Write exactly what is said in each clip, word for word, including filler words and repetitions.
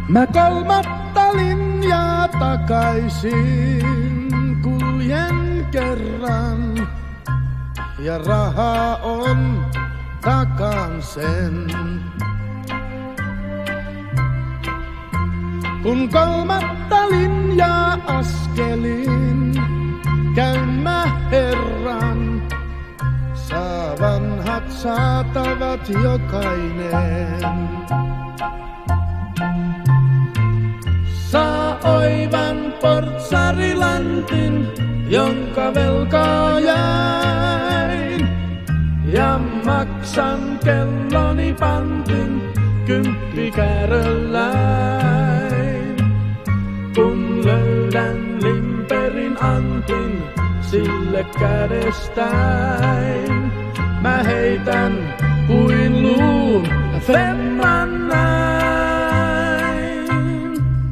Mä kolmatta linjaa takaisin kuljen kerran. Ja rahaa on takan sen. Kun kolmatta linjaa askelin, käyn mä herran. Saa vanhat saatavat jokainen. Saa oivan portsarilantin, jonka velkaa jäin. Ja maksan kelloni pantin kymppikäärölläin. Kun löydän limperin antin sille kädestäin, mä heitän kuin luun femman näin.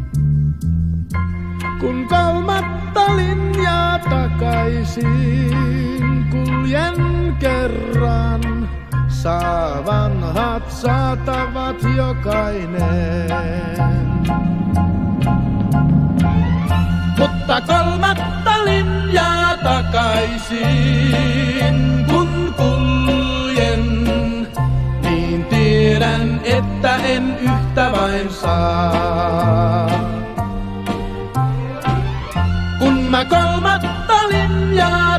Kun kolmatta linjaa takaisin kuljen kerran, saa vanhat saatavat jokainen. Mutta kolmatta linjaa takaisin kun kuljen, niin tiedän, että en yhtä vain saa. Kun mä kolmatta linjaa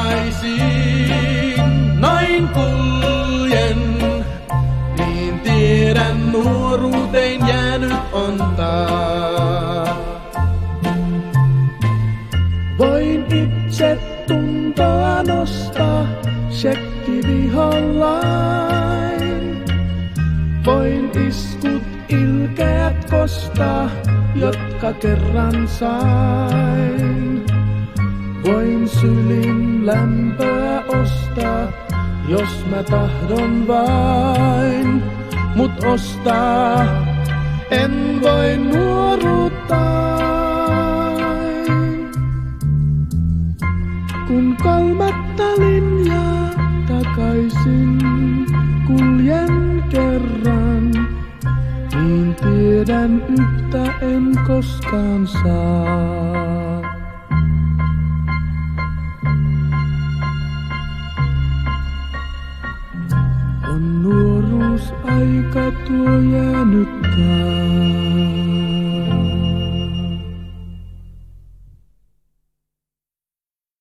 takaisin noin kuljen, niin tiedän, nuoruuteen jäänyt on taas. Voin itse tuntoa nostaa shekkivihollain. Voin iskut ilkeät kostaa, jotka kerran sain. Voin sylin lämpöä ostaa, jos mä tahdon vain. Mut ostaa en voi nuoruuttaan. Kun kolmatta linjaa takaisin kuljen kerran, niin tiedän yhtä en koskaan saa. On nuoruusaika tuo jäänyt taas.